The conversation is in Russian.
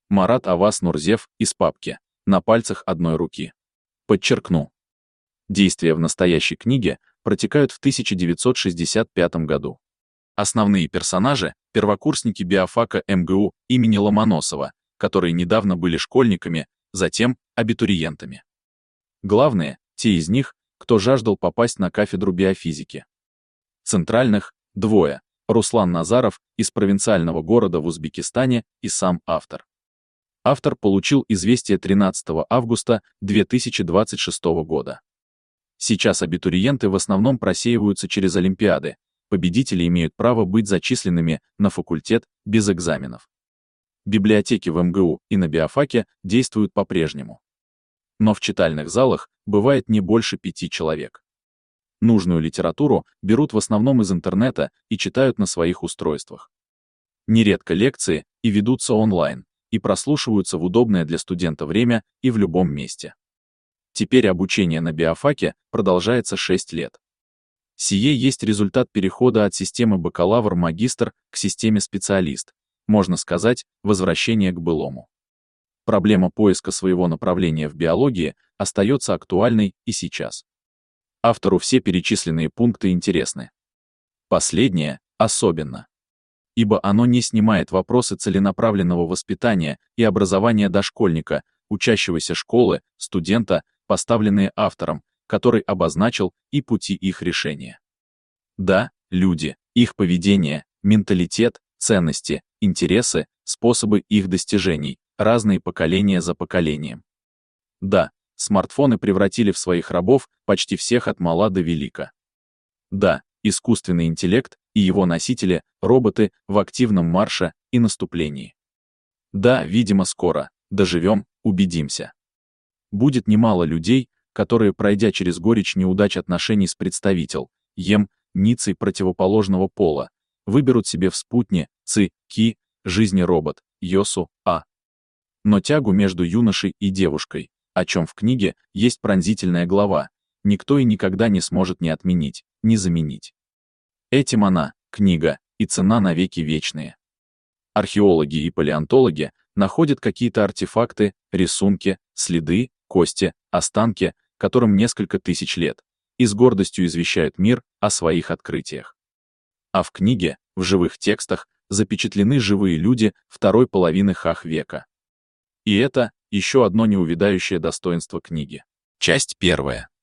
Марат Авас Нурзев из папки «На пальцах одной руки». Подчеркну. Действия в настоящей книге протекают в 1965 году. Основные персонажи – первокурсники биофака МГУ имени Ломоносова, которые недавно были школьниками, затем абитуриентами. Главные – те из них, кто жаждал попасть на кафедру биофизики. Центральных – двое – Руслан Назаров из провинциального города в Узбекистане и сам автор. Автор получил известие 13 августа 2026 года. Сейчас абитуриенты в основном просеиваются через олимпиады, победители имеют право быть зачисленными на факультет без экзаменов. Библиотеки в МГУ и на биофаке действуют по-прежнему. Но в читальных залах бывает не больше 5 человек. Нужную литературу берут в основном из интернета и читают на своих устройствах. Нередко лекции и ведутся онлайн, и прослушиваются в удобное для студента время и в любом месте. Теперь обучение на биофаке продолжается 6 лет. Сие есть результат перехода от системы бакалавр-магистр к системе специалист, можно сказать, возвращение к былому. Проблема поиска своего направления в биологии остается актуальной и сейчас. Автору все перечисленные пункты интересны. Последнее особенно. Ибо оно не снимает вопросы целенаправленного воспитания и образования дошкольника, учащегося школы, студента, поставленные автором, который обозначил и пути их решения. Да, люди, их поведение, менталитет, ценности, интересы, способы их достижений, разные поколения за поколением. Да, смартфоны превратили в своих рабов почти всех от мала до велика. Да, искусственный интеллект и его носители, роботы, в активном марше и наступлении. Да, видимо, скоро, доживем, убедимся. Будет немало людей, которые, пройдя через горечь неудач отношений с ницей противоположного пола, выберут себе в спутне, ки, жизни робот, йосу, Но тягу между юношей и девушкой, о чем в книге есть пронзительная глава, никто и никогда не сможет ни отменить, ни заменить. Этим она, книга, и цена навеки вечные. Археологи и палеонтологи находят какие-то артефакты, рисунки, следы, кости, останки, которым несколько тысяч лет, и с гордостью извещают мир о своих открытиях. А в книге, в живых текстах, запечатлены живые люди второй половины века. И это еще одно неувядающее достоинство книги. Часть 1.